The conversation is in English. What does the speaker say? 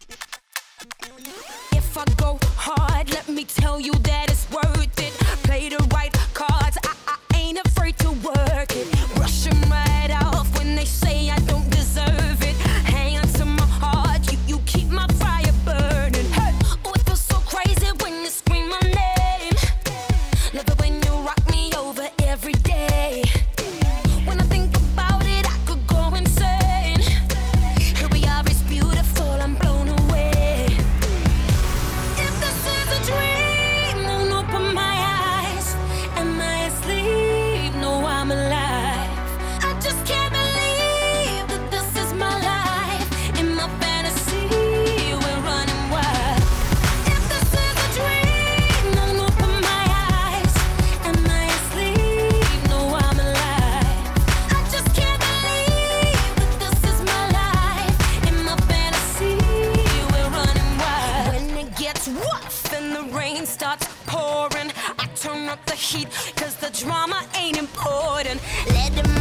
If I go hard, let me tell you that it's worth it. Play the right cards, I ain't afraid to work it. Brush 'em right off when they say I don't deserve it. Hang on to my heart, you keep my fire burning. Hey, oh, it feels so crazy when you scream my name. Love it when you rock me over every day. When I think about it, I could go insane. Here we are, it's beautiful, I'm blown away. If this is a dream, then open my eyes. Am I asleep? No, I'm alive. I just can't believe that this is my life. In my fantasy, we're running wild. If this is a dream, then open my eyes. Am I asleep? No, I'm alive. I just can't believe that this is my life. In my fantasy, we're running wild. When it gets rough and the rain starts pouring, I turn up the heat, 'cause the drama ain't important. Let them